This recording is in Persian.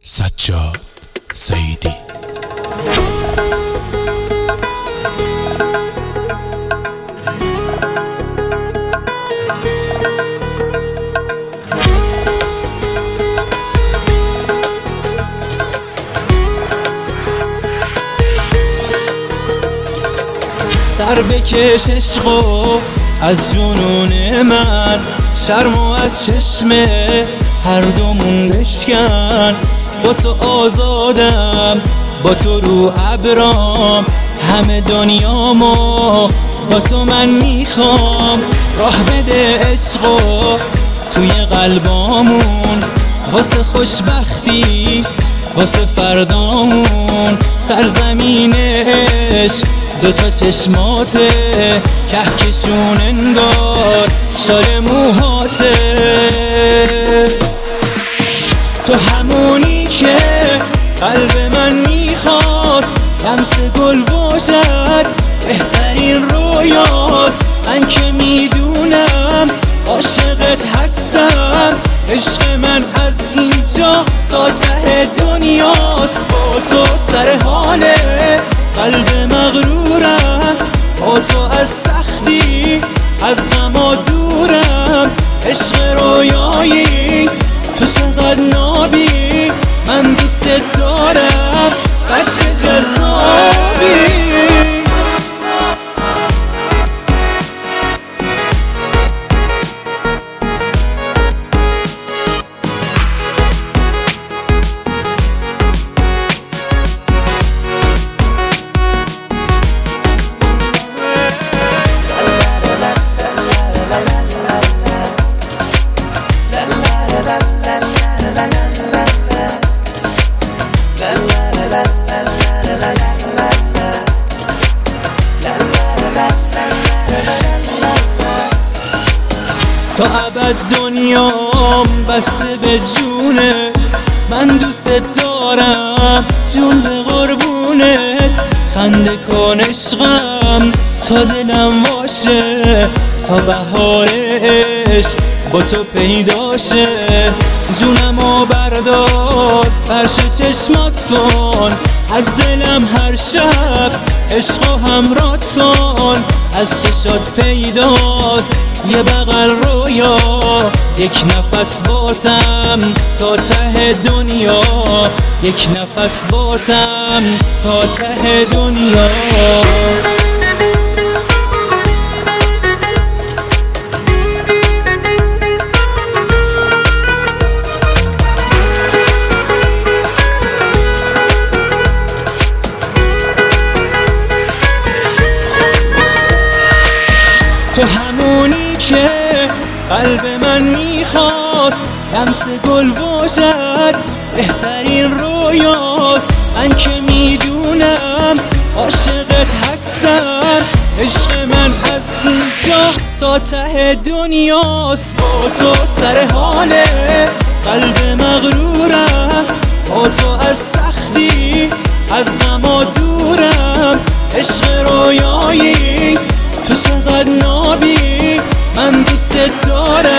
سجاد سیدی. سر بکش عشقو از جنون من، شرمو از چشم هر دومون بشکن. با تو آزادم، با تو رو ابرام، همه دنیامو با تو من میخوام. راه بده عشقو توی قلبامون، واسه خوشبختی واسه فردامون. سرزمینش دوتا چشماته، کهکشون انگار شال موهاته. تو همونی که قلب من میخواست، لمس گل باشد بهترین رویاست. من که میدونم عاشقت هستم، عشق من از اینجا تا ته دنیاست. با تو سر حاله قلب مغرورم، با تو از سختی از غما دورم. عشق رویایی تو چقدر نابی، من دوست دارم بس که جذابی. تا ابد دنیام بسته به جونت، من دوست دارم جون به قربونت. خنده کن عشقم تا دلم باشه، تا بهار عشق با تو پیداشه. جونمو بردار فرش چشمات کن، از دلم هر شب عشقو همرات کن. از چشات پیداست یه بغل رویا، یک نفس باتم تا ته دنیا. یک نفس باتم تا ته دنیا. تو همونی که قلب من میخواست، لمس گل باشد بهترین رویاست. من که میدونم عاشقت هستم، عشق من از اینجا تا ته دنیاست. با تو سر حاله قلب مغرورم، با تو از سختی از غما دورم. عشق رویایی تو چقدر نابی، من دوست دارم